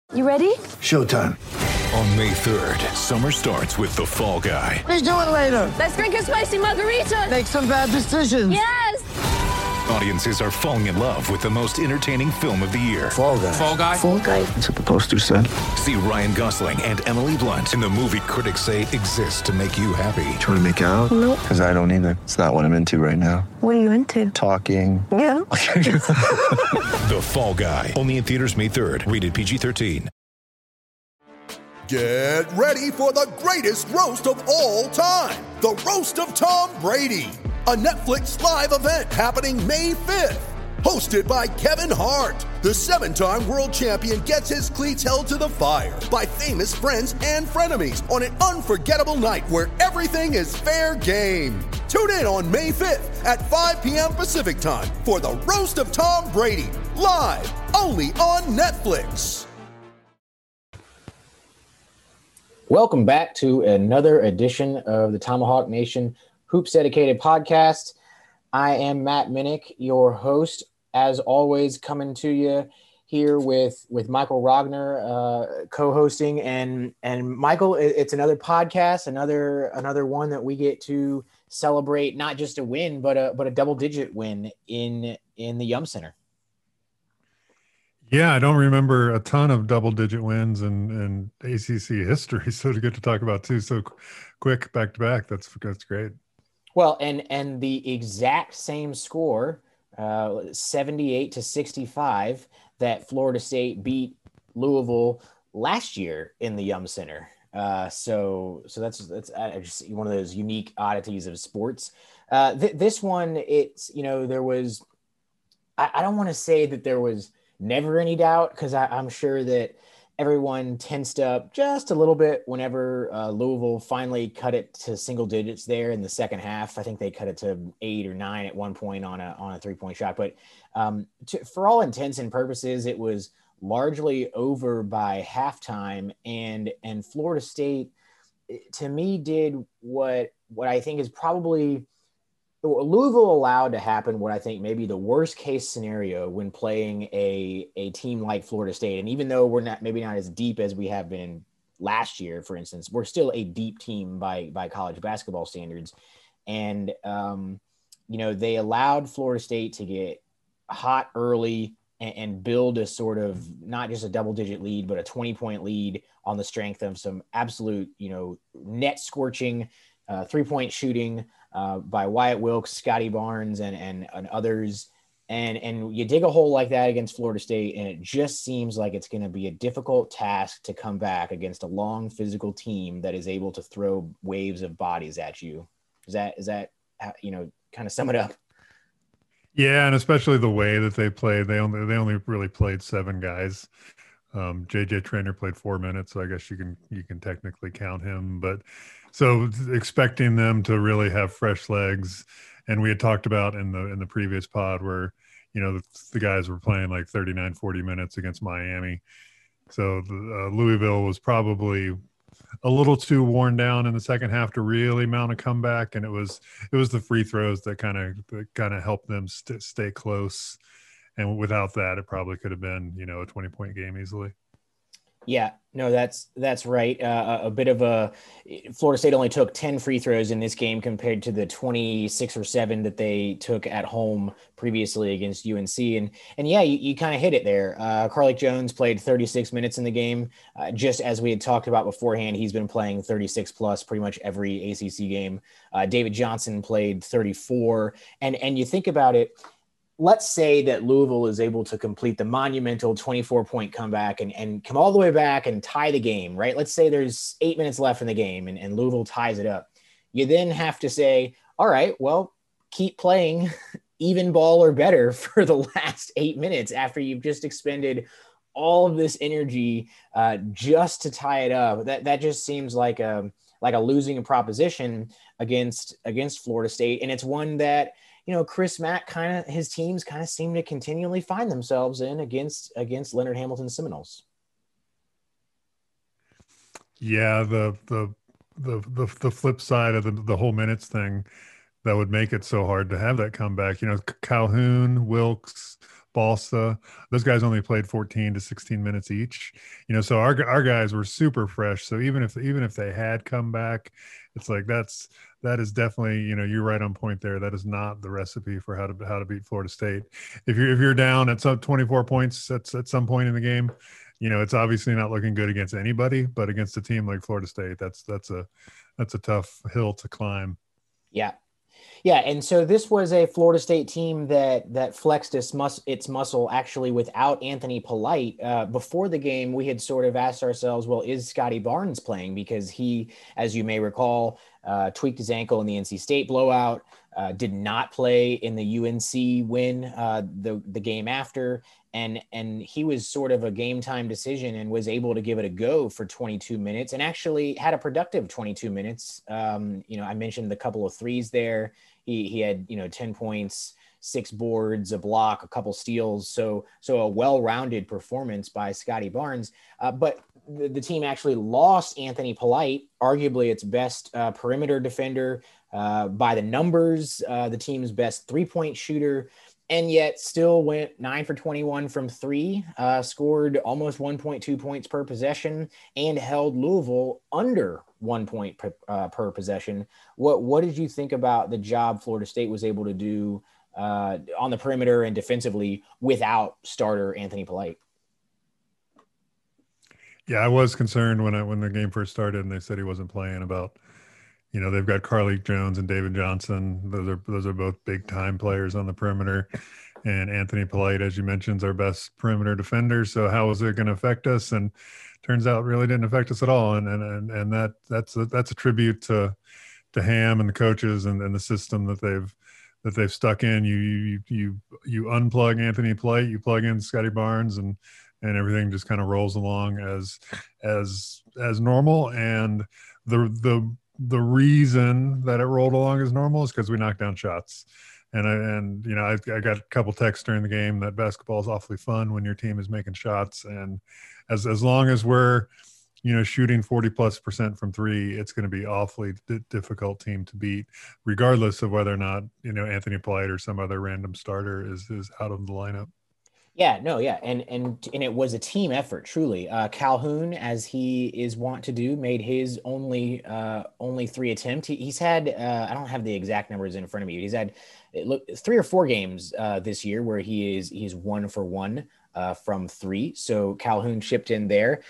You ready? Showtime. On May 3rd, summer starts with The Fall Guy. Let's do it later. Let's drink a spicy margarita. Make some bad decisions. Yes! Audiences are falling in love with the most entertaining film of the year. Fall Guy. Fall Guy? Fall guy. That's what the poster said. See Ryan Gosling and Emily Blunt in the movie critics say exists to make you happy. Trying to make it out? Nope. Because I don't either. It's not what I'm into right now. What are you into? Talking. Yeah. The Fall Guy. Only in theaters May 3rd. Rated PG-13. Get ready for the greatest roast of all time. The Roast of Tom Brady. A Netflix live event happening May 5th. Hosted by Kevin Hart. The 7-time world champion gets his cleats held to the fire by famous friends and frenemies on an unforgettable night where everything is fair game. Tune in on May 5th at 5 p.m. Pacific time for the Roast of Tom Brady. Live only on Netflix. Welcome back to another edition of the Tomahawk Nation Hoops Dedicated podcast. I am Matt Minnick, your host, as always, coming to you here with Michael Rogner co-hosting. And Michael, it's another podcast, another one that we get to celebrate not just a win, but a double-digit win in the Yum Center. Yeah, I don't remember a ton of double-digit wins in ACC history, so to get to talk about two so quick back to back, that's great. Well, and the exact same score, 78-65, that Florida State beat Louisville last year in the Yum Center. So that's just one of those unique oddities of sports. This one, it's there was, I don't want to say that there was never any doubt, because I'm sure that everyone tensed up just a little bit whenever Louisville finally cut it to single digits there in the second half. I think they cut it to 8 or 9 at one point on a 3-point shot. But for all intents and purposes, it was largely over by halftime. And Florida State, to me, did what I think is probably – Louisville allowed to happen what I think maybe the worst case scenario when playing a team like Florida State. And even though we're maybe not as deep as we have been last year, for instance, we're still a deep team by college basketball standards. And, they allowed Florida State to get hot early and build a sort of not just a double-digit lead, but a 20-point lead on the strength of some absolute, net scorching 3-point shooting by Wyatt Wilkes, Scotty Barnes, and others. And you dig a hole like that against Florida State, and it just seems like it's going to be a difficult task to come back against a long physical team that is able to throw waves of bodies at you. Is that kind of sum it up? Yeah, and especially the way that they played. They only really played 7 guys. JJ Traynor played 4 minutes, so I guess you can technically count him. But so expecting them to really have fresh legs, and we had talked about in the previous pod where the guys were playing like 39, 40 minutes against Miami. So Louisville was probably a little too worn down in the second half to really mount a comeback, and it was the free throws that kind of helped them stay close. And without that, it probably could have been, a 20-point game easily. Yeah, no, that's right. A bit of Florida State only took 10 free throws in this game compared to the 26 or 7 that they took at home previously against UNC. And yeah, you kind of hit it there. Carlik Jones played 36 minutes in the game. Just as we had talked about beforehand, he's been playing 36 plus pretty much every ACC game. David Johnson played 34. And you think about it, let's say that Louisville is able to complete the monumental 24-point comeback and come all the way back and tie the game, right? Let's say there's 8 minutes left in the game and Louisville ties it up. You then have to say, all right, well, keep playing even ball or better for the last 8 minutes after you've just expended all of this energy just to tie it up. That just seems like a losing proposition against Florida State. And it's one that, Chris Mack his teams kind of seem to continually find themselves in against Leonard Hamilton Seminoles. Yeah, the flip side of the whole minutes thing that would make it so hard to have that comeback. Calhoun, Wilkes, Balsa. Those guys only played 14 to 16 minutes each. So our guys were super fresh. So even if they had come back, it's like that is definitely, you're right on point there. That is not the recipe for how to beat Florida State. If you're down at some 24 points at some point in the game, it's obviously not looking good against anybody, but against a team like Florida State, that's a tough hill to climb. Yeah. Yeah, and so this was a Florida State team that flexed its muscle actually without Anthony Polite. Before the game, we had sort of asked ourselves, well, is Scotty Barnes playing? Because he, as you may recall, tweaked his ankle in the NC State blowout, did not play in the UNC win the game after, and he was sort of a game time decision and was able to give it a go for 22 minutes and actually had a productive 22 minutes. I mentioned the couple of threes there. He had 10 points, 6 boards, a block, a couple steals. So a well-rounded performance by Scotty Barnes. But the team actually lost Anthony Polite, arguably its best perimeter defender by the numbers, the team's best 3-point shooter, and yet still went 9 for 21 from 3, scored almost 1.2 points per possession, and held Louisville under 1 point per possession. What did you think about the job Florida State was able to do on the perimeter and defensively without starter Anthony Polite? Yeah, I was concerned when the game first started and they said he wasn't playing about, they've got Carlik Jones and David Johnson. Those are both big time players on the perimeter. And Anthony Polite, as you mentioned, is our best perimeter defender. So how is it going to affect us? And turns out really didn't affect us at all. And that's a tribute to Ham and the coaches and the system that they've stuck in. You unplug Anthony Polite, you plug in Scotty Barnes, and everything just kind of rolls along as normal. And the reason that it rolled along as normal is because we knocked down shots. And I got a couple texts during the game that basketball is awfully fun when your team is making shots. And as long as we're, shooting 40+% from 3, it's going to be awfully difficult team to beat, regardless of whether or not, Anthony Polite or some other random starter is out of the lineup. Yeah, no, yeah. And it was a team effort, truly. Calhoun, as he is wont to do, made his only 3 attempts. He's had, I don't have the exact numbers in front of me, but he's had 3 or 4 games this year where he's 1 for 1 from 3. So Calhoun chipped in there.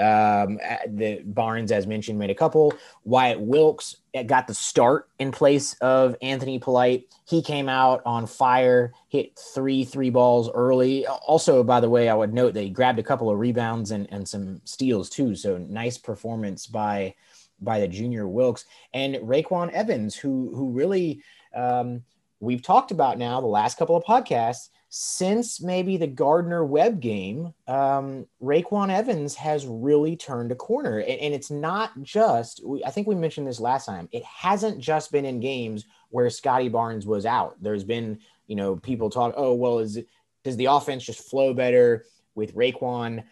The Barnes, as mentioned, made a couple. Wyatt Wilkes got the start in place of Anthony Polite. He came out on fire, hit 3 balls early. Also, by the way, I would note that he grabbed a couple of rebounds and some steals too. So nice performance by the junior Wilkes. And Raekwon Evans, who really we've talked about now the last couple of podcasts. Since maybe the Gardner-Webb game, Raekwon Evans has really turned a corner. And it's not just – I think we mentioned this last time. It hasn't just been in games where Scotty Barnes was out. There's been, people talk, oh, well, does the offense just flow better with Raekwon?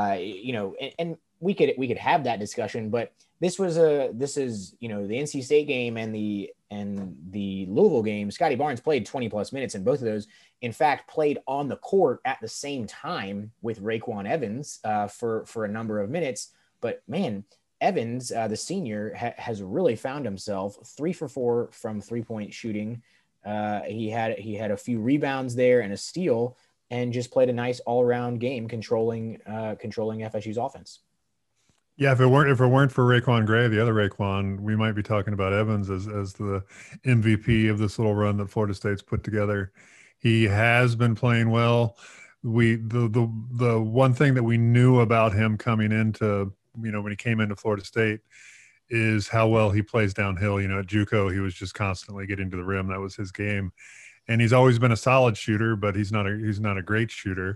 And we could have that discussion. But this is the NC State game and the Louisville game. Scotty Barnes played 20+ minutes in both of those. In fact, played on the court at the same time with Raekwon Evans for a number of minutes. But man, Evans, the senior, has really found himself 3 for 4 from 3-point shooting. He had a few rebounds there and a steal, and just played a nice all-around game controlling FSU's offense. Yeah, if it weren't for Raekwon Gray, the other Raekwon, we might be talking about Evans as the MVP of this little run that Florida State's put together. He has been playing well. The one thing that we knew about him coming into, when he came into Florida State, is how well he plays downhill. At JUCO, he was just constantly getting to the rim. That was his game, and he's always been a solid shooter, but he's not a great shooter.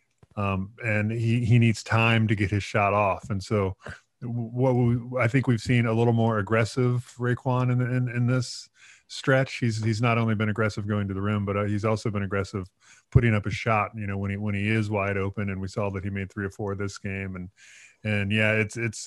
And he needs time to get his shot off. And so I think we've seen a little more aggressive Raekwon in this stretch. He's not only been aggressive going to the rim, but he's also been aggressive putting up a shot, when he is wide open. And we saw that he made 3 or 4 this game. And yeah,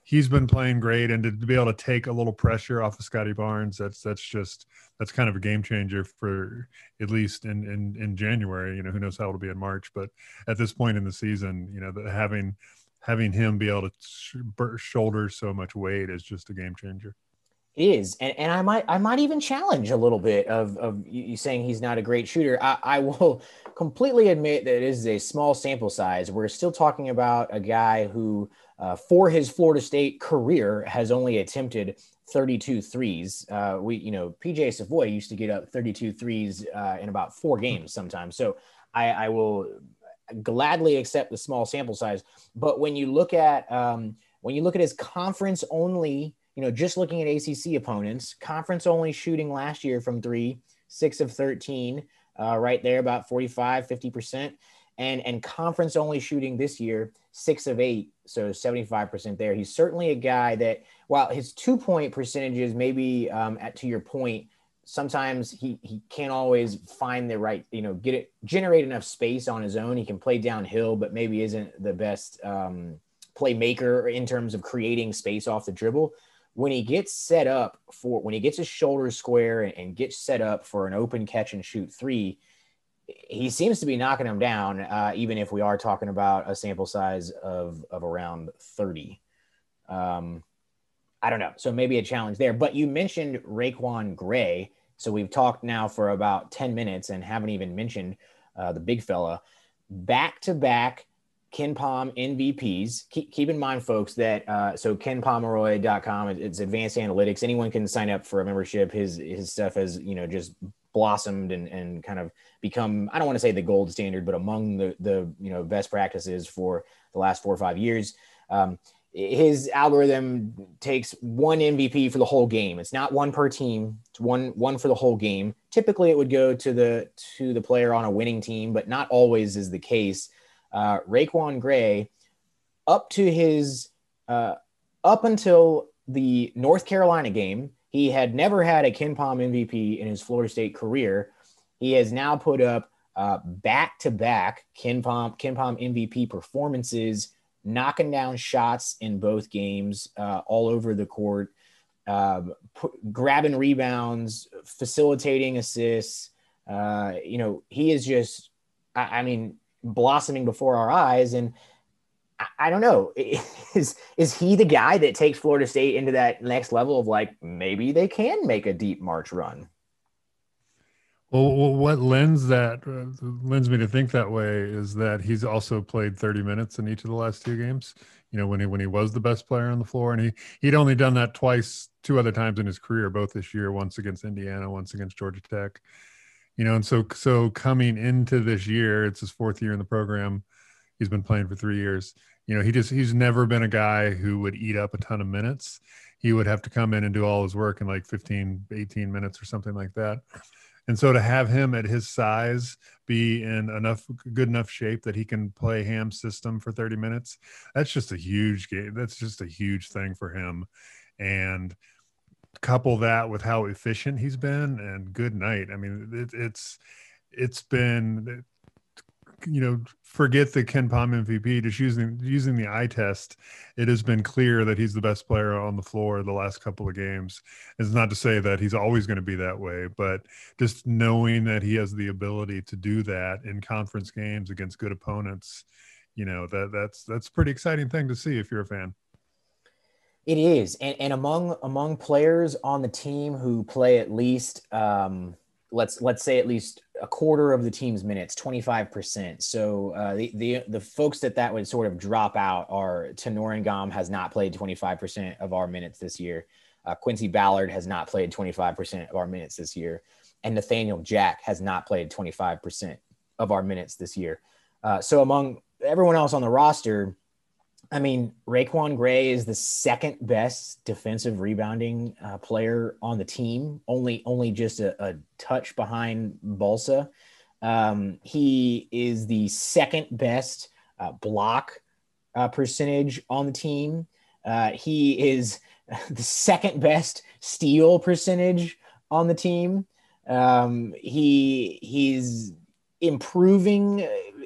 he's been playing great, and to be able to take a little pressure off of Scotty Barnes, that's kind of a game changer for at least in January. You know, who knows how it'll be in March, but at this point in the season, you know, having him be able to shoulder so much weight is just a game changer. It is, and I might even challenge a little bit of you saying he's not a great shooter. I will completely admit that it is a small sample size. We're still talking about a guy who, for his Florida State career, has only attempted 32 threes. PJ Savoy used to get up 32 threes in about 4 games sometimes. So I will gladly accept the small sample size. But when you look at his conference only, you know, just looking at ACC opponents, conference only shooting last year from 3, 6 of 13, right there, about 50%, and conference only shooting this year, 6 of 8, so 75% there. He's certainly a guy that, while his 2-point percentages maybe to your point, sometimes he can't always find the right, you know, generate enough space on his own. He can play downhill, but maybe isn't the best playmaker in terms of creating space off the dribble. When he gets his shoulders square and gets set up for an open catch and shoot 3, he seems to be knocking them down, even if we are talking about a sample size of around 30. I don't know. So maybe a challenge there. But you mentioned RaiQuan Gray. So we've talked now for about 10 minutes and haven't even mentioned the big fella. Back-to-back KenPom MVPs. Keep in mind, folks, that so KenPomeroy.com, it's advanced analytics. Anyone can sign up for a membership. His stuff has, you know, just blossomed and kind of become, I don't want to say the gold standard, but among the you know, best practices for the last 4 or 5 years. His algorithm takes one MVP for the whole game. It's not one per team. It's one for the whole game. Typically it would go to the player on a winning team, but not always is the case. RaiQuan Gray, up until the North Carolina game, he had never had a KenPom MVP in his Florida State career. He has now put up back-to-back KenPom MVP performances, knocking down shots in both games, all over the court, grabbing rebounds, facilitating assists. You know, he is just, I mean, blossoming before our eyes. And I don't know, is he the guy that takes Florida State into that next level of, like, maybe they can make a deep March run? Well, what lends me to think that way is that he's also played 30 minutes in each of the last 2 games. You know, when he was the best player on the floor, and he'd only done that 2 other times in his career, both this year, once against Indiana, once against Georgia Tech. You know, and so coming into this year, it's his 4th year in the program. He's been playing for 3 years. You know, he's never been a guy who would eat up a ton of minutes. He would have to come in and do all his work in like 15, 18 minutes or something like that. And so to have him at his size be in good enough shape that he can play Ham's system for 30 minutes, that's just a huge game. That's just a huge thing for him. And couple that with how efficient he's been, and good night. I mean, it's been, you know, forget the KenPom MVP, just using the eye test, it has been clear that he's the best player on the floor the last couple of games. It's not to say that he's always going to be that way, but just knowing that he has the ability to do that in conference games against good opponents, you know, that's a pretty exciting thing to see if you're a fan. It is. And among players on the team who play at least, let's say at least a quarter of the team's minutes, 25%. So the folks that would sort of drop out are Tenor Ngam has not played 25% of our minutes this year. Quincy Ballard has not played 25% of our minutes this year. And Nathaniel Jack has not played 25% of our minutes this year. So among everyone else on the roster, I mean, RaiQuan Gray is the 2nd best defensive rebounding player on the team, only just a touch behind Balsa. He is the 2nd best block percentage on the team. He is the 2nd best steal percentage on the team. He's improving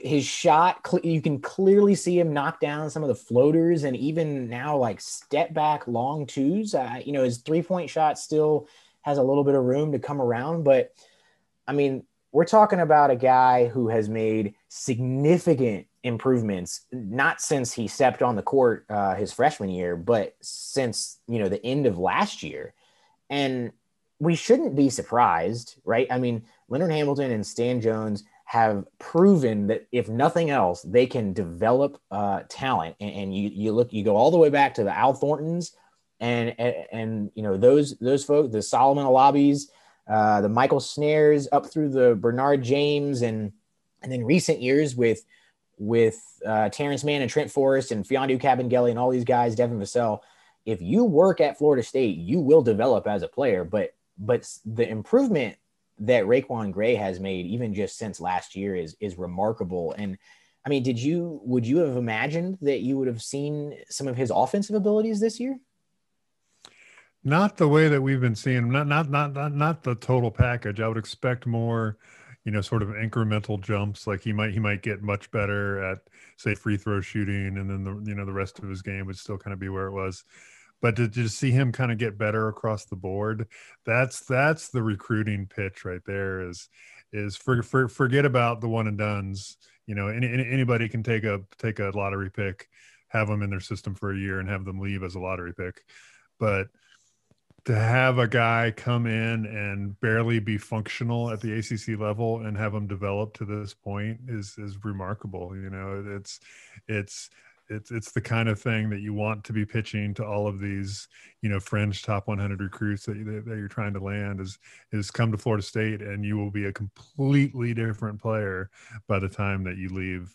his shot, you can clearly see him knock down some of the floaters and even now like step back long twos. His 3-point shot still has a little bit of room to come around, but I mean, we're talking about a guy who has made significant improvements, not since he stepped on the court his freshman year, but since, the end of last year. And we shouldn't be surprised, right? I mean, Leonard Hamilton and Stan Jones have proven that if nothing else, they can develop talent. And you go all the way back to the Al Thorntons and those folks, the Solomon Alabis, the Michael Snares, up through the Bernard James, and then recent years with Terrence Mann and Trent Forrest and Fiondu Kabengele and all these guys, Devin Vassell. If you work at Florida State, you will develop as a player. But the improvement that RaiQuan Gray has made, even just since last year, is remarkable. And I mean, would you have imagined that you would have seen some of his offensive abilities this year? Not the way that we've been seeing, not the total package. I would expect more, sort of incremental jumps. Like he might get much better at, say, free throw shooting, and then the rest of his game would still kind of be where it was. But to just see him kind of get better across the board, that's the recruiting pitch right there. Is forget about the one and dones. Anybody can take a lottery pick, have them in their system for a year, and have them leave as a lottery pick. But to have a guy come in and barely be functional at the ACC level and have him develop to this point is remarkable. It's the kind of thing that you want to be pitching to all of these, fringe top 100 recruits that you're trying to land is come to Florida State and you will be a completely different player by the time that you leave.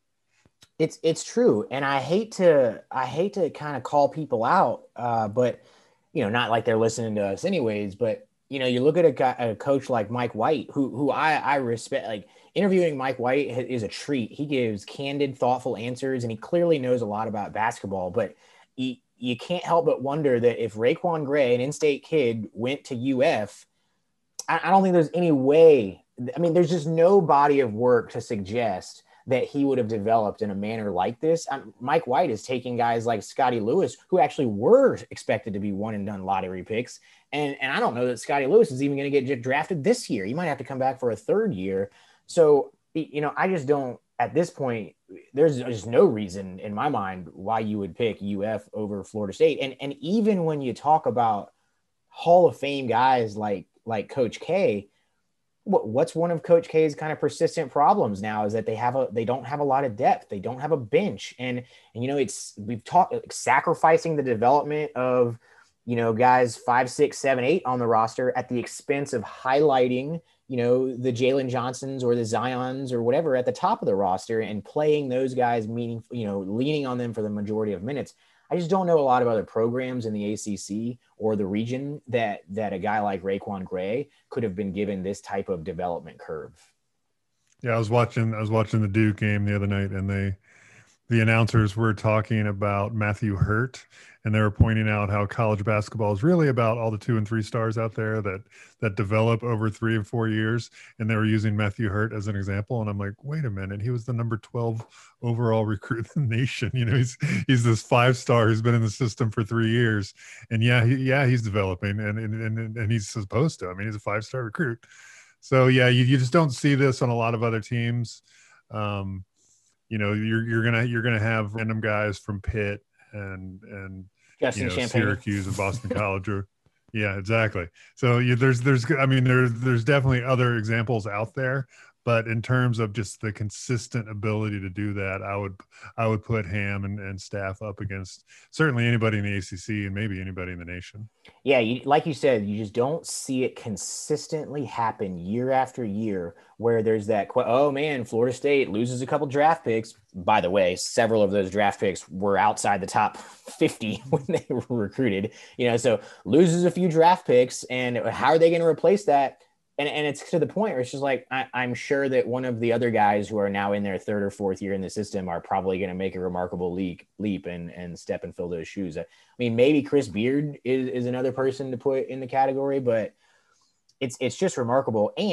It's true. And I hate to kind of call people out, but not like they're listening to us anyways, but you look at a coach like Mike White, who I respect. Like, interviewing Mike White is a treat. He gives candid, thoughtful answers, and he clearly knows a lot about basketball. But you can't help but wonder that if RaiQuan Gray, an in-state kid, went to UF, I don't think there's any way. I mean, there's just no body of work to suggest that he would have developed in a manner like this. Mike White is taking guys like Scotty Lewis, who actually were expected to be one and done lottery picks. And I don't know that Scotty Lewis is even going to get drafted this year. He might have to come back for a third year. So, I just don't, at this point, there's just no reason in my mind why you would pick UF over Florida State. And even when you talk about Hall of Fame guys like Coach K, what's one of Coach K's kind of persistent problems now is that they don't have a lot of depth. They don't have a bench. And we've talked sacrificing the development of, guys 5, 6, 7, 8 on the roster at the expense of highlighting, the Jalen Johnsons or the Zions or whatever at the top of the roster and playing those guys leaning on them for the majority of minutes. I just don't know a lot of other programs in the ACC or the region that a guy like RaiQuan Gray could have been given this type of development curve. Yeah, I was watching the Duke game the other night, and the announcers were talking about Matthew Hurt, and they were pointing out how college basketball is really about all the 2 and 3 stars out there that develop over 3 and 4 years. And they were using Matthew Hurt as an example. And I'm like, wait a minute, he was the number 12 overall recruit in the nation. He's this 5-star who's been in the system for 3 years. And he's developing and he's supposed to. I mean, he's a 5-star recruit. So yeah, you just don't see this on a lot of other teams. You're gonna have random guys from Pitt and Syracuse and Boston College, or yeah, exactly. So there's definitely other examples out there, but in terms of just the consistent ability to do that, I would put Ham and staff up against certainly anybody in the ACC and maybe anybody in the nation. Yeah, like you said, you just don't see it consistently happen year after year where there's that, oh man, Florida State loses a couple draft picks. By the way, several of those draft picks were outside the top 50 when they were recruited, so loses a few draft picks, and how are they going to replace that? And it's to the point where it's just like, I'm sure that one of the other guys who are now in their 3rd or 4th year in the system are probably going to make a remarkable leap and step and fill those shoes. I mean, maybe Chris Beard is another person to put in the category, but it's just remarkable. And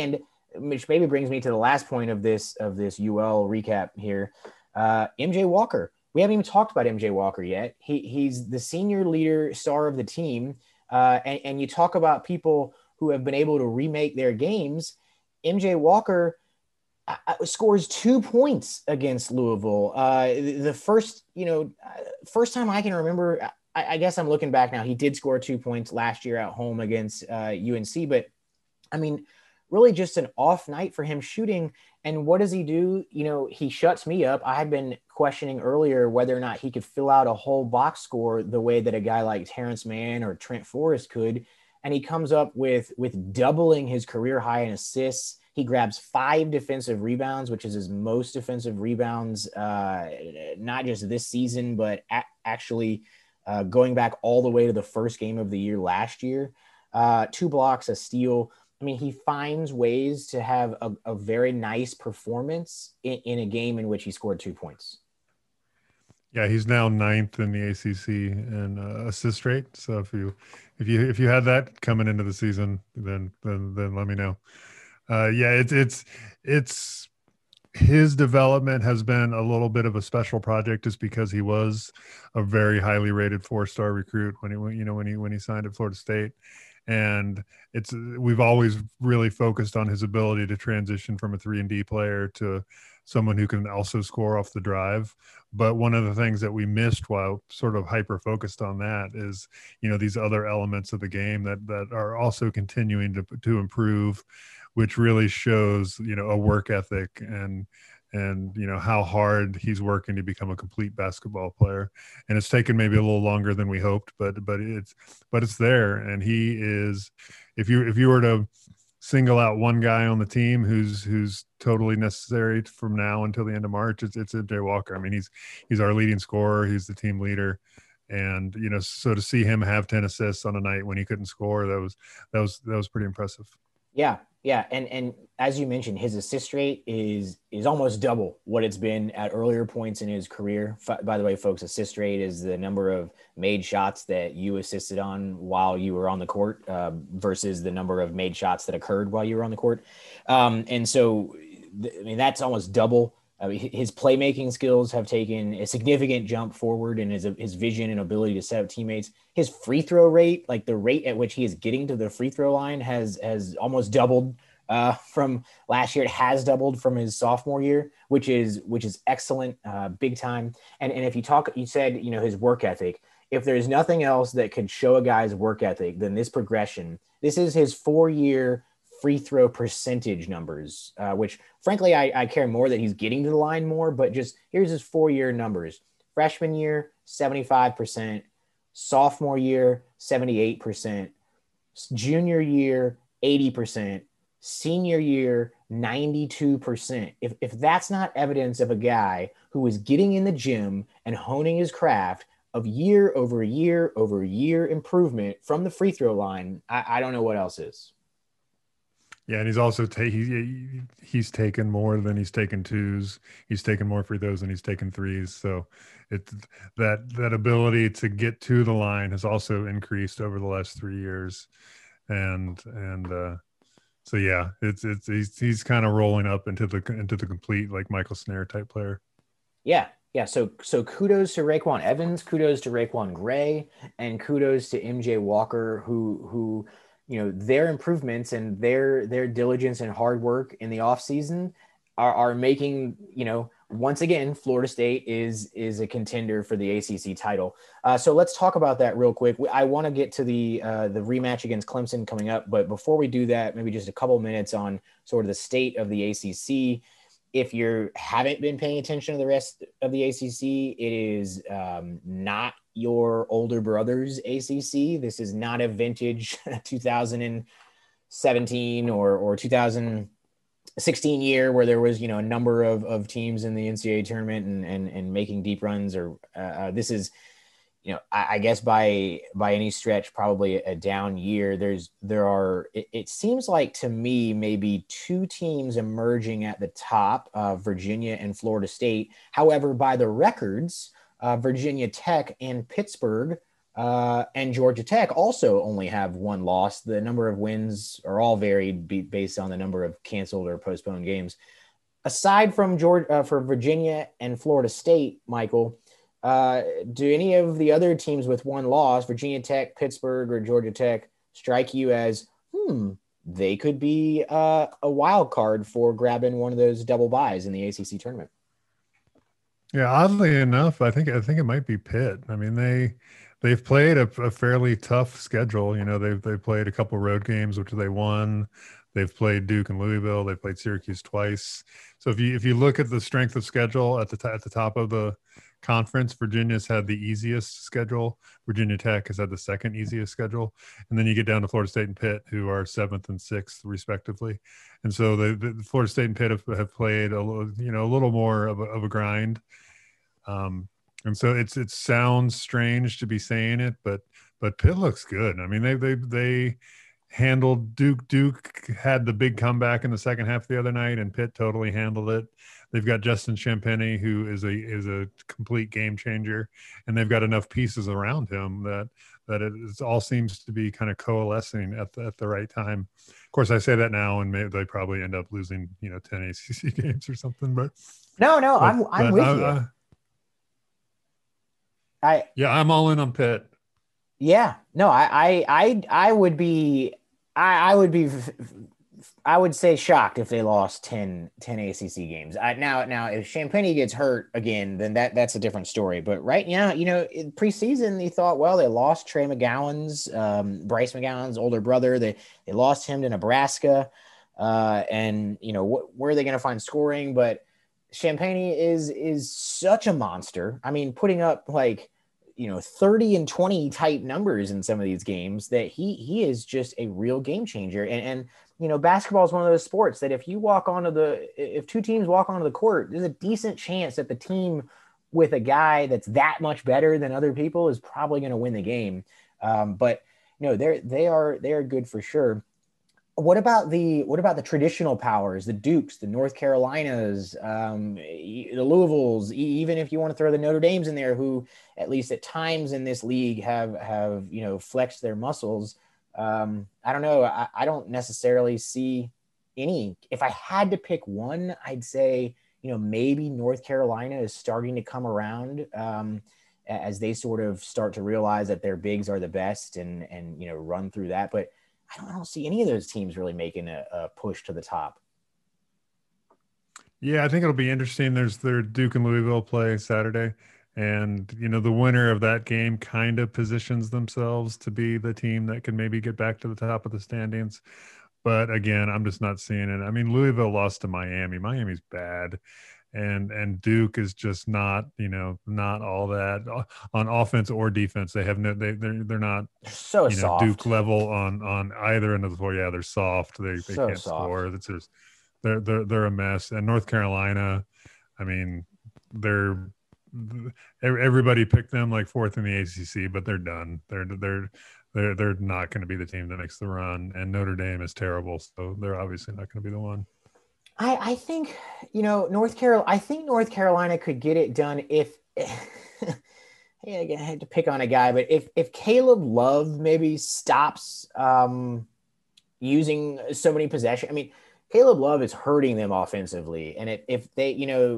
which maybe brings me to the last point of this UL recap here. MJ Walker. We haven't even talked about MJ Walker yet. He's the senior leader star of the team. And you talk about people who have been able to remake their games. MJ Walker scores 2 points against Louisville. The first time I can remember, I guess I'm looking back now, he did score 2 points last year at home against UNC, but I mean, really just an off night for him shooting. And what does he do? He shuts me up. I had been questioning earlier whether or not he could fill out a whole box score the way that a guy like Terrence Mann or Trent Forrest could. And he comes up with doubling his career high in assists. He grabs 5 defensive rebounds, which is his most defensive rebounds, not just this season, but actually going back all the way to the first game of the year last year. 2 blocks, a steal. I mean, he finds ways to have a very nice performance in a game in which he scored 2 points. Yeah, he's now 9th in the ACC in assist rate. So if you had that coming into the season, then let me know. It's his development has been a little bit of a special project just because he was a very highly rated 4-star recruit when he signed at Florida State. And we've always really focused on his ability to transition from a 3-and-D player to someone who can also score off the drive. But one of the things that we missed while sort of hyper focused on that is, these other elements of the game that are also continuing to improve, which really shows, a work ethic and how hard he's working to become a complete basketball player. And it's taken maybe a little longer than we hoped, but it's there. And he is, if you were to single out one guy on the team who's totally necessary from now until the end of March, it's MJ Walker. I mean, he's our leading scorer. He's the team leader. And, so to see him have 10 assists on a night when he couldn't score, that was pretty impressive. Yeah. Yeah. And as you mentioned, his assist rate is almost double what it's been at earlier points in his career. By the way, folks, assist rate is the number of made shots that you assisted on while you were on the court versus the number of made shots that occurred while you were on the court. And so, that's almost double. His playmaking skills have taken a significant jump forward in his vision and ability to set up teammates. His free throw rate, like the rate at which he is getting to the free throw line, has almost doubled from last year. It has doubled from his sophomore year, which is excellent, big time. And if you said, his work ethic, if there's nothing else that could show a guy's work ethic than this progression, this is his 4-year free throw percentage numbers, which frankly, I care more that he's getting to the line more, but just here's his 4-year numbers. Freshman year, 75%, sophomore year, 78%, junior year, 80%, senior year, 92%. If that's not evidence of a guy who is getting in the gym and honing his craft of year over year over year improvement from the free throw line, I don't know what else is. Yeah, and he's also he's taken more than he's taken twos. He's taken more free throws than he's taken threes. So it's that ability to get to the line has also increased over the last 3 years, and so yeah, he's kind of rolling up into the complete like Michael Snare type player. Yeah. So kudos to Raekwon Evans, kudos to Raekwon Gray, and kudos to MJ Walker, who their improvements and their diligence and hard work in the offseason are making, once again, Florida State is a contender for the ACC title. So let's talk about that real quick. I want to get to the rematch against Clemson coming up, but before we do that, maybe just a couple minutes on sort of the state of the ACC. If you haven't been paying attention to the rest of the ACC, it is not your older brother's ACC. This is not a vintage 2017 or 2016 year where there was, a number of teams in the NCAA tournament and making deep runs. Or this is, I guess by any stretch, probably a down year. It seems like to me, maybe 2 teams emerging at the top, Virginia and Florida State. However, by the records, Virginia Tech and Pittsburgh And Georgia Tech also only have one loss. The number of wins are all varied based on the number of canceled or postponed games. Aside from for Virginia and Florida State, Michael, do any of the other teams with one loss, Virginia Tech, Pittsburgh, or Georgia Tech, strike you as, they could be a wild card for grabbing one of those double byes in the ACC tournament? Yeah, oddly enough, I think it might be Pitt. I mean, they've played a fairly tough schedule. You know, they've played a couple road games, which they won. They've played Duke and Louisville. They've played Syracuse twice. So if you look at the strength of schedule at the top of the conference, Virginia's had the easiest schedule. Virginia Tech has had the second easiest schedule, and then you get down to Florida State and Pitt, who are 7th and 6th respectively. And so the Florida State and Pitt have played a little more of a grind. And so it sounds strange to be saying it, but Pitt looks good. I mean, they handled Duke. Duke had the big comeback in the second half the other night, and Pitt totally handled it. They've got Justin Champagnie, who is a complete game changer, and they've got enough pieces around him that it all seems to be kind of coalescing at the right time. Of course, I say that now, and they probably end up losing 10 ACC games or something. But I'm with you. I'm all in on Pitt. Yeah, no, I would be say shocked if they lost 10 ACC games. Now if Champagnie gets hurt again, then that's a different story. But right now, in preseason, they thought, well, they lost Trey McGowan's, Bryce McGowan's older brother. They lost him to Nebraska, and where are they going to find scoring? But Champagnie is such a monster. I mean, putting up 30 and 20 type numbers in some of these games, that he is just a real game changer. And basketball is one of those sports that if two teams walk onto the court, there's a decent chance that the team with a guy that's that much better than other people is probably going to win the game. But they are good for sure. What about the traditional powers, the Dukes, the North Carolinas, the Louisvilles, even if you want to throw the Notre Dames in there, who at least at times in this league have flexed their muscles. I don't know. I don't necessarily see any. If I had to pick one, I'd say, maybe North Carolina is starting to come around as they sort of start to realize that their bigs are the best and run through that. But I don't see any of those teams really making a push to the top. Yeah, I think it'll be interesting. Their Duke and Louisville play Saturday, and the winner of that game kind of positions themselves to be the team that can maybe get back to the top of the standings. But again, I'm just not seeing it. I mean, Louisville lost to Miami. Miami's bad. And Duke is just not all that on offense or defense. They have they're not so soft. Duke level on either end of the floor. Yeah, they're soft. They so can't soft. Score. They're a mess. And North Carolina, I mean, everybody picked them like 4th in the ACC, but they're done. They're not going to be the team that makes the run. And Notre Dame is terrible, so they're obviously not going to be the one. I think, North Carolina could get it done if I had to pick on a guy, but if Caleb Love maybe stops using so many possessions. I mean, Caleb Love is hurting them offensively. And if they,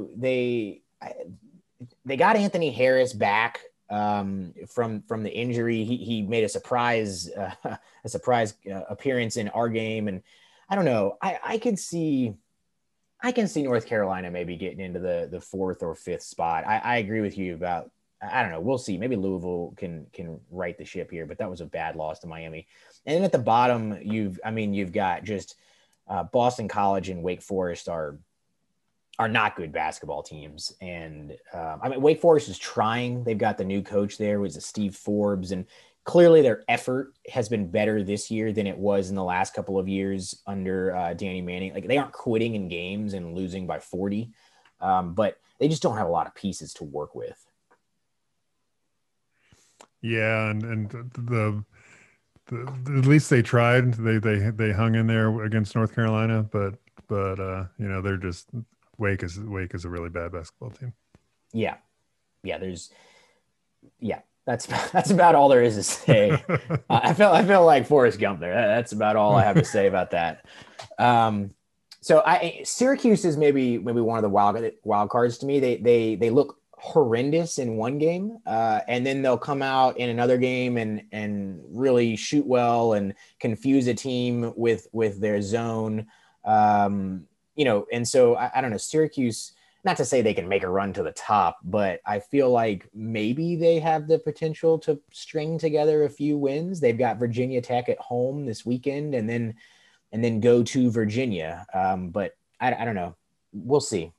they got Anthony Harris back from the injury. He made a surprise appearance in our game. And I don't know, I can see North Carolina maybe getting into the 4th or 5th spot. I agree with you about, I don't know. We'll see. Maybe Louisville can right the ship here, but that was a bad loss to Miami. And then at the bottom, you've got just Boston College and Wake Forest are not good basketball teams. And Wake Forest is trying. They've got the new coach there, was Steve Forbes, and clearly their effort has been better this year than it was in the last couple of years under Danny Manning. Like, they aren't quitting in games and losing by 40, but they just don't have a lot of pieces to work with. Yeah, and the at least they tried. They hung in there against North Carolina, but they're just Wake is a really bad basketball team. Yeah. That's about all there is to say. I feel like Forrest Gump there. That's about all I have to say about that. So Syracuse is maybe one of the wild cards to me. They look horrendous in one game, and then they'll come out in another game and really shoot well and confuse a team with their zone. And so I don't know, Syracuse, not to say they can make a run to the top, but I feel like maybe they have the potential to string together a few wins. They've got Virginia Tech at home this weekend and then go to Virginia. But I don't know. We'll see.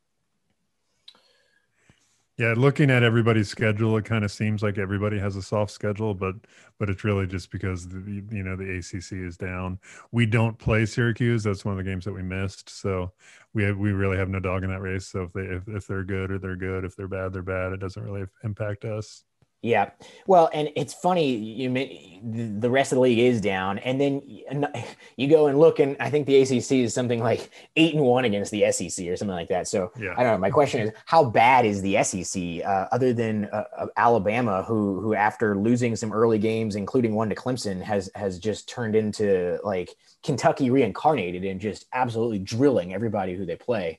Yeah, looking at everybody's schedule, it kind of seems like everybody has a soft schedule, but it's really just because the ACC is down. We don't play Syracuse. That's one of the games that we missed. So we really have no dog in that race. So if they're good, they're good. If they're bad, they're bad. It doesn't really impact us. Yeah. Well, and it's funny, the rest of the league is down, and then you go and look, and I think the ACC is something like 8-1 against the SEC or something like that. So yeah. I don't know. My question is, how bad is the SEC other than Alabama, who after losing some early games, including one to Clemson, has just turned into like Kentucky reincarnated and just absolutely drilling everybody who they play.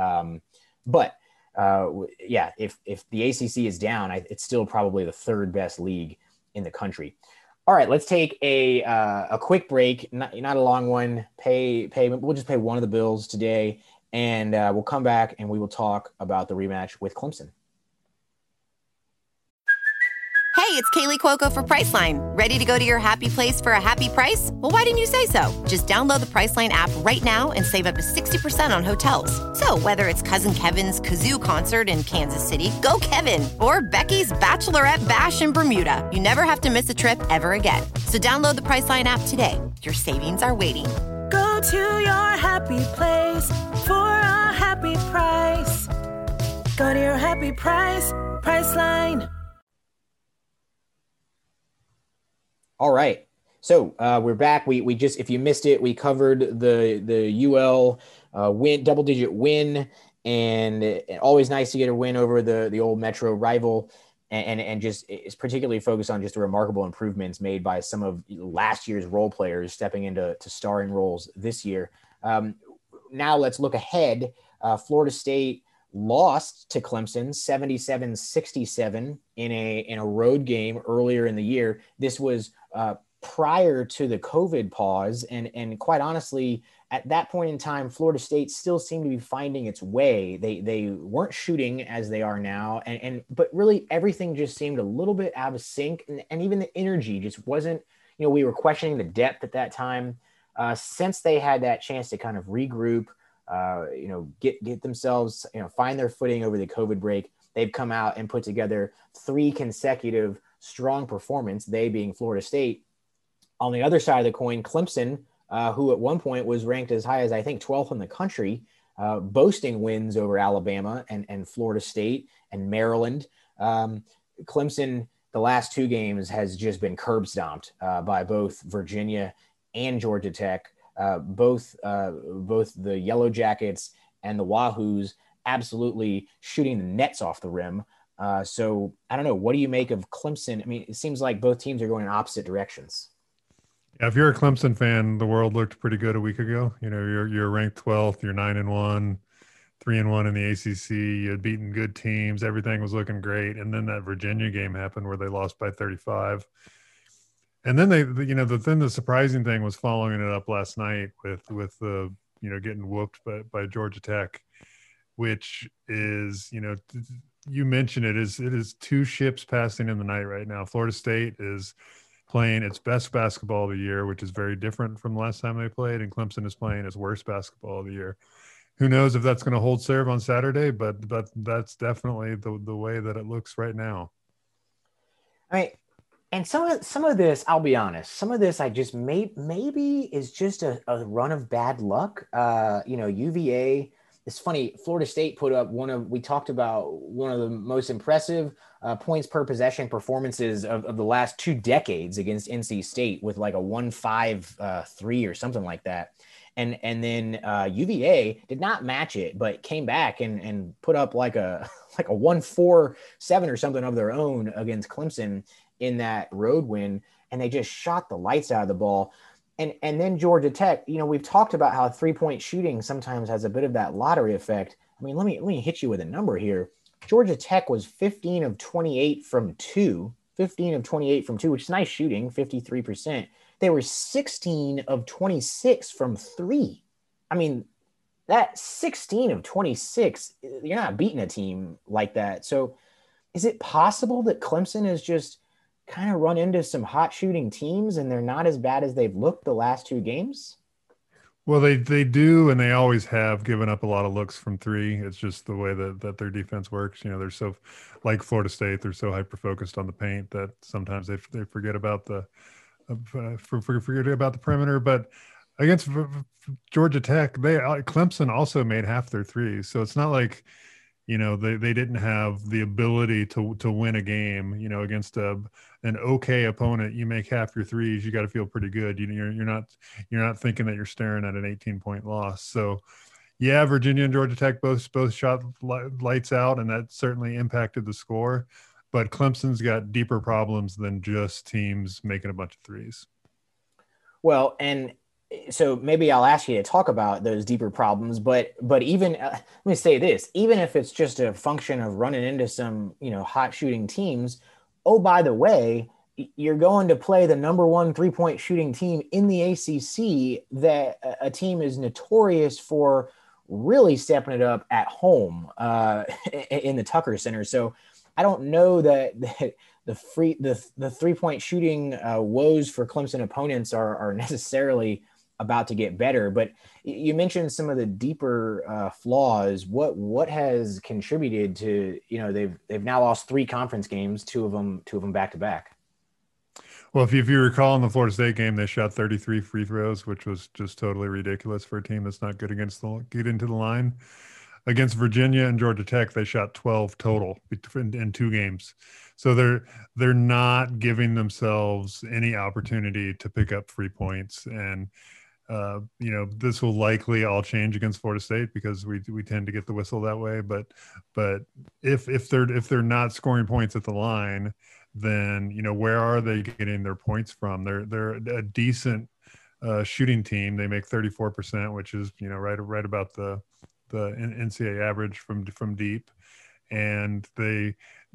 If the ACC is down, it's still probably the third best league in the country. All right, let's take a quick break, not a long one. We'll just pay one of the bills today, and we'll come back and we will talk about the rematch with Clemson. Hey, it's Kaylee Cuoco for Priceline. Ready to go to your happy place for a happy price? Well, why didn't you say so? Just download the Priceline app right now and save up to 60% on hotels. So whether it's Cousin Kevin's Kazoo Concert in Kansas City, go Kevin, or Becky's Bachelorette Bash in Bermuda, you never have to miss a trip ever again. So download the Priceline app today. Your savings are waiting. Go to your happy place for a happy price. Go to your happy price, Priceline. All right. So we're back. We just, if you missed it, we covered the UL double-digit win, and always nice to get a win over the old Metro rival, and just it's particularly focused on just the remarkable improvements made by some of last year's role players stepping into starring roles this year. Now let's look ahead. Florida State lost to Clemson 77-67 in a road game earlier in the year. This was prior to the COVID pause. And quite honestly, at that point in time, Florida State still seemed to be finding its way. They weren't shooting as they are now. But really everything just seemed a little bit out of sync. And even the energy just wasn't, we were questioning the depth at that time. Since they had that chance to kind of regroup, get themselves, find their footing over the COVID break, they've come out and put together 3 consecutive strong performance, they being Florida State. On the other side of the coin, Clemson, who at one point was ranked as high as, I think, 12th in the country, boasting wins over Alabama and Florida State and Maryland. Clemson, the last 2 games, has just been curb stomped by both Virginia and Georgia Tech. Both the Yellow Jackets and the Wahoos absolutely shooting the nets off the rim. So I don't know. What do you make of Clemson? I mean, it seems like both teams are going in opposite directions. Yeah, if you're a Clemson fan, the world looked pretty good a week ago. You're ranked 12th, you're 9-1, 3-1 in the ACC. You had beaten good teams. Everything was looking great. And then that Virginia game happened where they lost by 35. And then the surprising thing was following it up last night with the, getting whooped by Georgia Tech, which is, you mentioned it is 2 ships passing in the night right now. Florida State is playing its best basketball of the year, which is very different from the last time they played, and Clemson is playing its worst basketball of the year. Who knows if that's going to hold serve on Saturday, but that's definitely the way that it looks right now. I mean, and some of this, I'll be honest, some of this I just maybe is just a run of bad luck. UVA, it's funny, Florida State put up we talked about one of the most impressive points per possession performances of the last 2 decades against NC State with like a 1-5-3 or something like that. And then UVA did not match it, but came back and put up like a 1-4-7 or something of their own against Clemson in that road win. And they just shot the lights out of the ball. And then Georgia Tech, we've talked about how 3-point shooting sometimes has a bit of that lottery effect. I mean, let me hit you with a number here. Georgia Tech was 15 of 28 from two, which is nice shooting, 53%. They were 16 of 26 from three. I mean, that 16 of 26, you're not beating a team like that. So is it possible that Clemson has just kind of run into some hot shooting teams and they're not as bad as they've looked the last two games? Well, they do, and they always have given up a lot of looks from three. It's just the way that their defense works. They're so, like Florida State, they're so hyper-focused on the paint that sometimes they forget about the perimeter. But against Georgia Tech, Clemson also made half their threes. So it's not like, they didn't have the ability to win a game, against an okay opponent. You make half your threes, you got to feel pretty good. You're not thinking that you're staring at an 18-point loss. So yeah, Virginia and Georgia Tech both shot lights out, and that certainly impacted the score. But Clemson's got deeper problems than just teams making a bunch of threes. Well, and so maybe I'll ask you to talk about those deeper problems, but even let me say this, even if it's just a function of running into some, hot shooting teams, oh, by the way, you're going to play the number one 3-point shooting team in the ACC, that a team is notorious for really stepping it up at home in the Tucker Center. So I don't know that the 3-point shooting woes for Clemson opponents are necessarily about to get better. But you mentioned some of the deeper flaws. What has contributed to, they've now lost 3 conference games, two of them back to back. Well, if you recall in the Florida State game, they shot 33 free throws, which was just totally ridiculous for a team that's not good get into the line. Against Virginia and Georgia Tech, they shot 12 total in 2 games. So they're not giving themselves any opportunity to pick up 3 points. And this will likely all change against Florida State because we tend to get the whistle that way. But if they're not scoring points at the line, then where are they getting their points from? They're a decent shooting team. They make 34%, which is right about the NCAA average from deep, and they're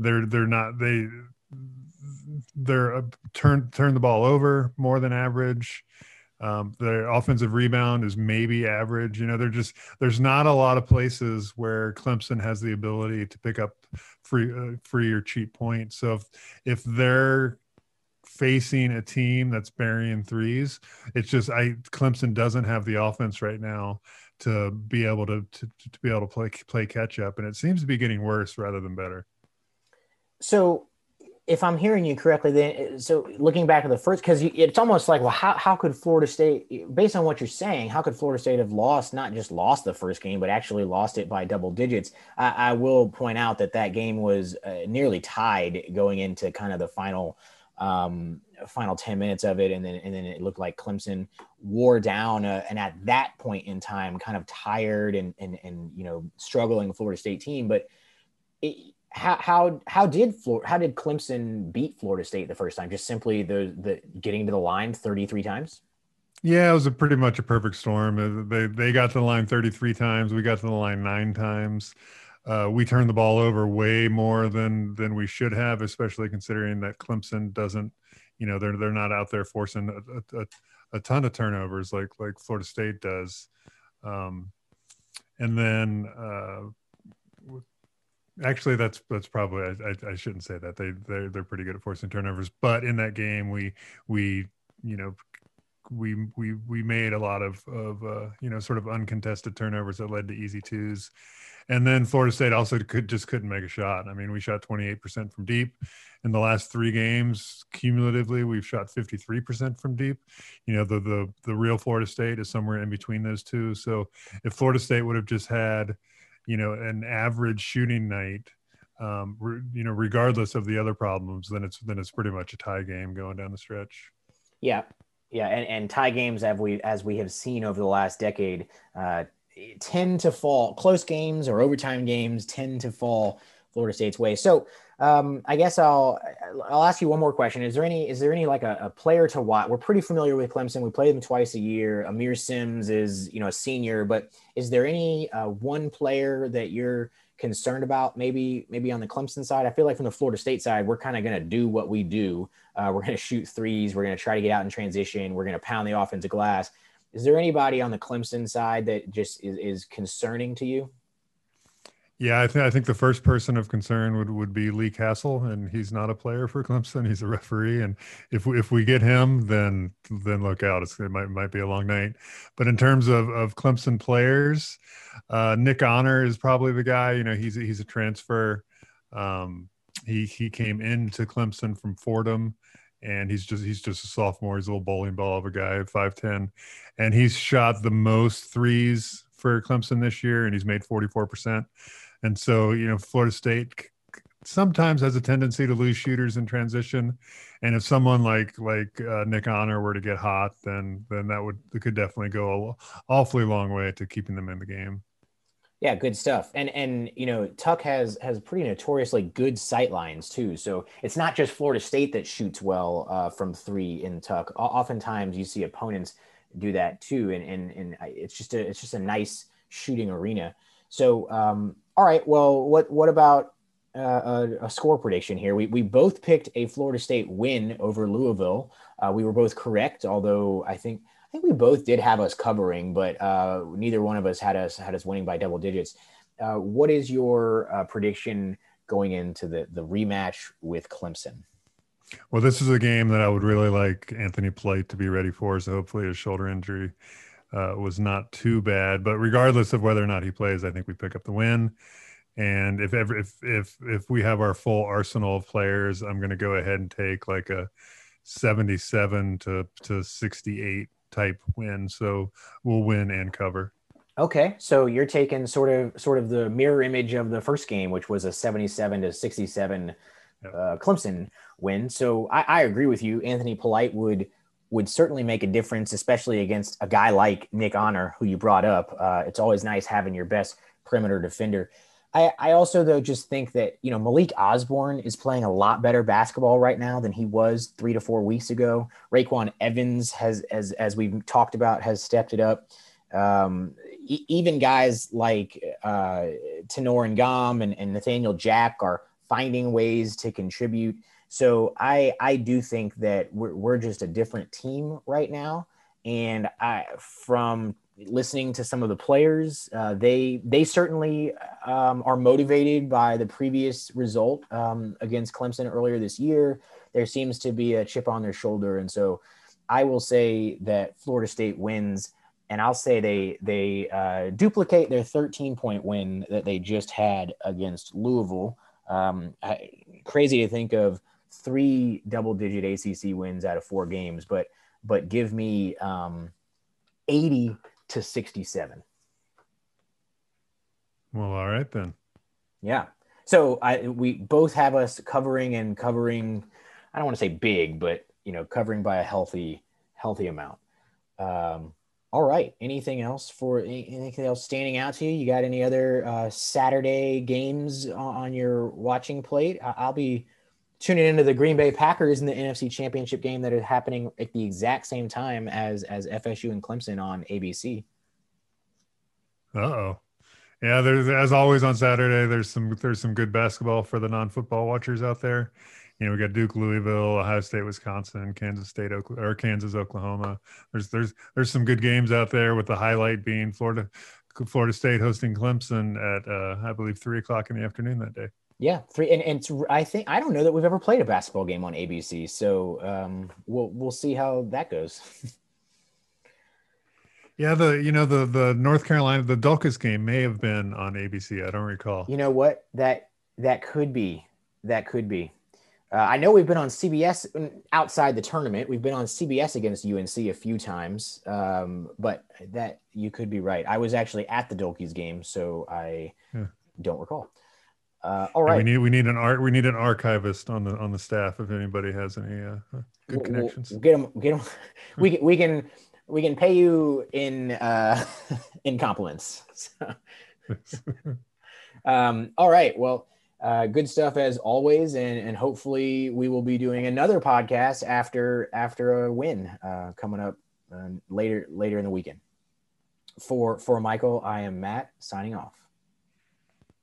turn the ball over more than average. Their offensive rebound is maybe average. There's not a lot of places where Clemson has the ability to pick up free or cheap points. So if they're facing a team that's burying threes, it's just Clemson doesn't have the offense right now to be able to play catch up, and it seems to be getting worse rather than better. So if I'm hearing you correctly, then, so looking back at the first, because it's almost like, well, how could Florida State, based on what you're saying, how could Florida State have not just lost the first game, but actually lost it by double digits? I will point out that game was nearly tied going into kind of the final 10 minutes of it. And then it looked like Clemson wore down and at that point in time, kind of tired and struggling Florida State team. But how did Clemson beat Florida State the first time? Just simply the getting to the line 33 times? Yeah, it was pretty much a perfect storm. They got to the line 33 times. We got to the line 9 times. We turned the ball over way more than we should have, especially considering that Clemson doesn't, they're not out there forcing a ton of turnovers like Florida State does. And then actually that's probably, I shouldn't say that. They're pretty good at forcing turnovers, but in that game we made a lot of sort of uncontested turnovers that led to easy twos. And then Florida State also couldn't make a shot. I mean, we shot 28% from deep. In the last 3 games, cumulatively, we've shot 53% from deep. The real Florida State is somewhere in between those two. So if Florida State would have just had, an average shooting night, regardless of the other problems, then it's pretty much a tie game going down the stretch. Yeah. Yeah, and tie games, as we have seen over the last decade, tend to fall. Close games or overtime games tend to fall Florida State's way. So I guess I'll ask you one more question. Is there any like a player to watch? We're pretty familiar with Clemson. We play them twice a year. Amir Sims is a senior, but is there any one player that you're concerned about maybe on the Clemson side? I feel like from the Florida State side, we're kind of going to do what we do. We're going to shoot threes. We're going to try to get out in transition. We're going to pound the offensive glass. Is there anybody on the Clemson side that just is concerning to you? Yeah, I think the first person of concern would be Lee Castle, and he's not a player for Clemson. He's a referee, and if we get him, then look out. It might be a long night. But in terms of Clemson players, Nick Honor is probably the guy. He's a transfer. He came into Clemson from Fordham, and he's just a sophomore. He's a little bowling ball of a guy, 5'10", and he's shot the most threes for Clemson this year, and he's made 44%. And so, Florida State sometimes has a tendency to lose shooters in transition. And if someone like Nick Honor were to get hot, then it could definitely go an awfully long way to keeping them in the game. Yeah, good stuff. And Tuck has pretty notoriously good sight lines too. So it's not just Florida State that shoots well from three in Tuck. Oftentimes you see opponents do that too, and it's just a nice shooting arena. So all right, well, what about a score prediction here? We both picked a Florida State win over Louisville. We were both correct, although I think we both did have us covering, but neither one of us had us winning by double digits. What is your prediction going into the rematch with Clemson? Well, this is a game that I would really like Anthony Polite to be ready for, so hopefully his shoulder injury was not too bad. But regardless of whether or not he plays, I think we pick up the win. And if we have our full arsenal of players, I'm going to go ahead and take like a 77 to 68 type win. So we'll win and cover. Okay, so you're taking sort of the mirror image of the first game, which was a 77 to 67 Clemson win. So I agree with you. Anthony Polite would certainly make a difference, especially against a guy like Nick Honor, who you brought up. It's always nice having your best perimeter defender. I also, though, just think that, Malik Osborne is playing a lot better basketball right now than he was 3 to 4 weeks ago. Raekwon Evans has, as we've talked about, has stepped it up. Even guys like Tenor Ngam and Nathaniel Jack are finding ways to contribute. So I do think that we're just a different team right now. And from listening to some of the players, they certainly are motivated by the previous result against Clemson earlier this year. There seems to be a chip on their shoulder. And so I will say that Florida State wins, and I'll say they duplicate their 13-point win that they just had against Louisville. Crazy to think of 3 double-digit ACC wins out of 4 games, but give me 80 to 67. Well, all right then. Yeah. So we both have us covering. I don't want to say big, but covering by a healthy amount. All right. Anything else standing out to you? You got any other Saturday games on your watching plate? I'll be tuning into the Green Bay Packers in the NFC Championship game that is happening at the exact same time as FSU and Clemson on ABC. Uh-oh. Yeah, there's, as always on Saturday, there's some good basketball for the non-football watchers out there. We got Duke, Louisville, Ohio State, Wisconsin, Kansas, Oklahoma. There's some good games out there, with the highlight being Florida State hosting Clemson at I believe 3:00 in the afternoon that day. Yeah, 3, and I don't know that we've ever played a basketball game on ABC, so we'll see how that goes. Yeah, the North Carolina, the Dulcus game may have been on ABC. I don't recall. You know what? That could be. I know we've been on CBS outside the tournament. We've been on CBS against UNC a few times, but that you could be right. I was actually at the Dulcus game, so I don't recall. All right. We need an archivist on the staff if anybody has any good connections. We'll get them. We can pay you in in compliments. So. All right. Well, good stuff as always, and hopefully we will be doing another podcast after a win coming up later in the weekend. For Michael, I am Matt signing off.